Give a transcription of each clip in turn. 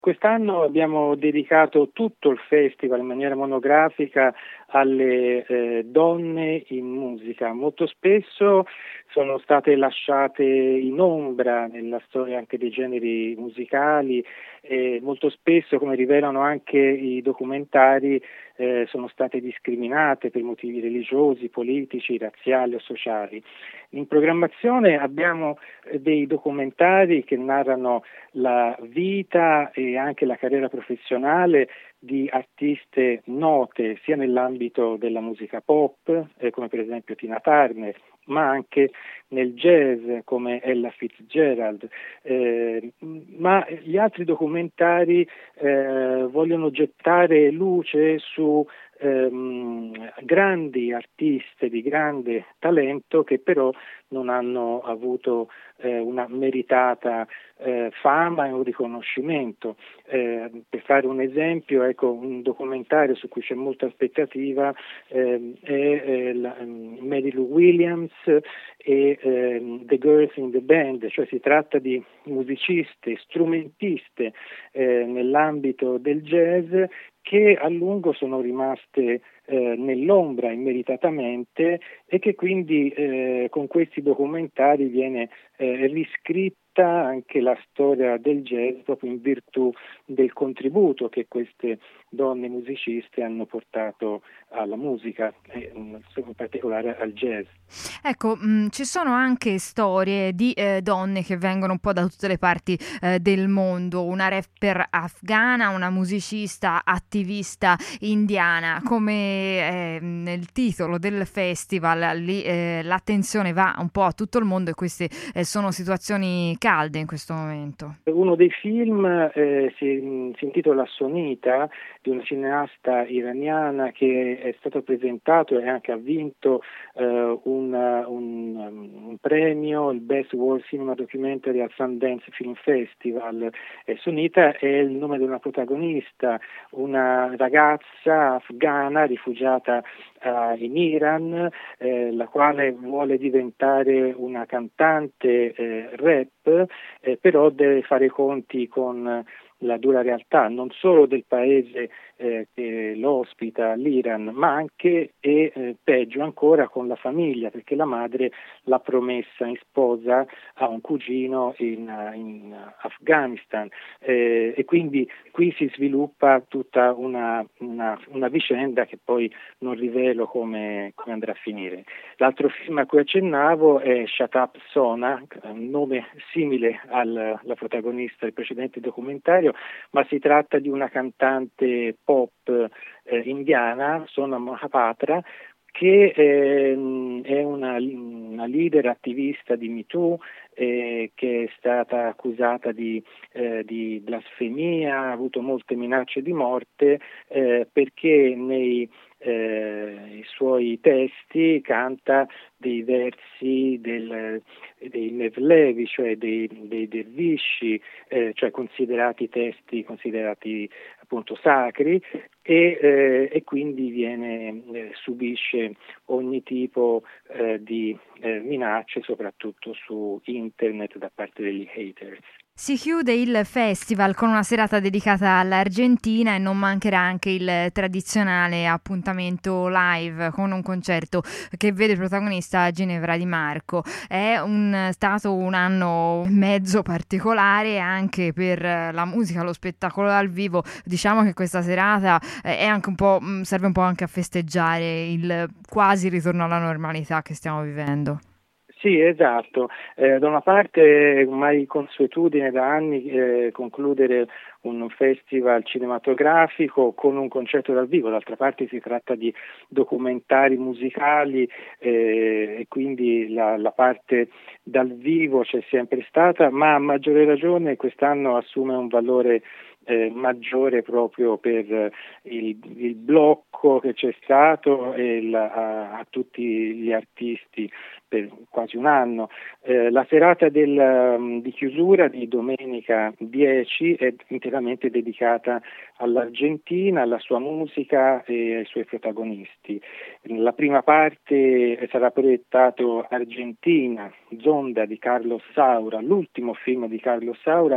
Quest'anno abbiamo dedicato tutto il festival in maniera monografica alle donne in musica. Molto spesso sono state lasciate in ombra nella storia anche dei generi musicali e molto spesso, come rivelano anche i documentari, sono state discriminate per motivi religiosi, politici, razziali o sociali. In programmazione abbiamo dei documentari che narrano la vita e anche la carriera professionale di artiste note sia nell'ambito della musica pop, come per esempio Tina Turner, ma anche nel jazz come Ella Fitzgerald. Ma gli altri documentari vogliono gettare luce su grandi artiste di grande talento che però non hanno avuto una meritata fama e un riconoscimento. Per fare un esempio, ecco, un documentario su cui c'è molta aspettativa è Mary Lou Williams e The Girls in the Band, cioè si tratta di musiciste, strumentiste nell'ambito del jazz che a lungo sono rimaste nell'ombra immeritatamente e che quindi con questi documentari viene riscritta anche la storia del jazz proprio in virtù del contributo che queste donne musiciste hanno portato alla musica e in particolare al jazz. Ecco, ci sono anche storie di donne che vengono un po' da tutte le parti del mondo, una rapper afghana, una musicista attivista indiana, come nel titolo del festival, lì l'attenzione va un po' a tutto il mondo e queste sono situazioni calde in questo momento. Uno dei film si intitola Sonita, di una cineasta iraniana che è stato presentato e anche ha vinto un premio, il Best World Cinema Documentary al Sundance Film Festival. Sonita è il nome di una protagonista, una ragazza afghana rifugiata in Iran, la quale vuole diventare una cantante rap, però deve fare i conti con la dura realtà non solo del paese che lo ospita, l'Iran, ma anche e peggio ancora con la famiglia, perché la madre l'ha promessa in sposa a un cugino in Afghanistan e quindi qui si sviluppa tutta una vicenda che poi non rivelo come andrà a finire. L'altro film a cui accennavo è Shut Up Sona, un nome simile alla protagonista del precedente documentario, ma si tratta di una cantante pop indiana, Sona Mohapatra, che è una leader attivista di Me Too, che è stata accusata di blasfemia, ha avuto molte minacce di morte perché nei suoi testi canta dei versi dei Mevlevi, cioè dei dervisci, cioè considerati appunto sacri, e quindi subisce ogni tipo di minacce, soprattutto su internet da parte degli haters. Si chiude il festival con una serata dedicata all'Argentina e non mancherà anche il tradizionale appuntamento live con un concerto che vede protagonista Ginevra Di Marco. È stato un anno e mezzo particolare anche per la musica, lo spettacolo dal vivo. Diciamo che questa serata è anche un po', serve un po' anche a festeggiare il quasi ritorno alla normalità che stiamo vivendo. Sì, esatto. Da una parte è ormai consuetudine da anni concludere un festival cinematografico con un concerto dal vivo, d'altra parte si tratta di documentari musicali e quindi la parte dal vivo c'è sempre stata, ma a maggiore ragione quest'anno assume un valore maggiore proprio per il blocco che c'è stato e a tutti gli artisti per quasi un anno. La serata di chiusura di domenica 10 è interamente dedicata all'Argentina, alla sua musica e ai suoi protagonisti. La prima parte sarà proiettato Argentina, Zonda di Carlos Saura, l'ultimo film di Carlos Saura,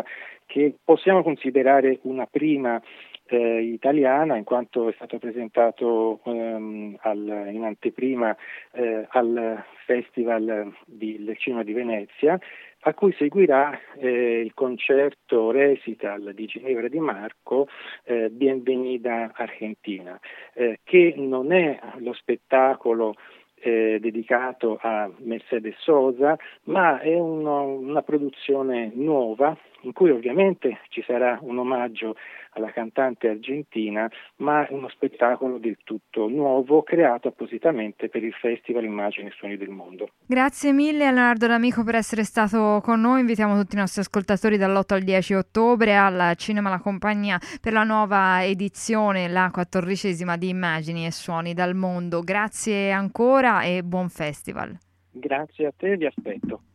che possiamo considerare una prima italiana, in quanto è stato presentato in anteprima al Festival del Cinema di Venezia, a cui seguirà il concerto recital di Ginevra Di Marco, Bienvenida Argentina, che non è lo spettacolo dedicato a Mercedes Sosa, ma è una produzione nuova in cui ovviamente ci sarà un omaggio alla cantante argentina, ma uno spettacolo del tutto nuovo creato appositamente per il Festival Immagini e Suoni del Mondo. Grazie mille a Leonardo D'Amico per essere stato con noi. Invitiamo tutti i nostri ascoltatori dall'8 al 10 ottobre al Cinema La Compagnia per la nuova edizione, la 14ª di Immagini e Suoni dal Mondo. Grazie ancora e buon festival. Grazie a te, vi aspetto.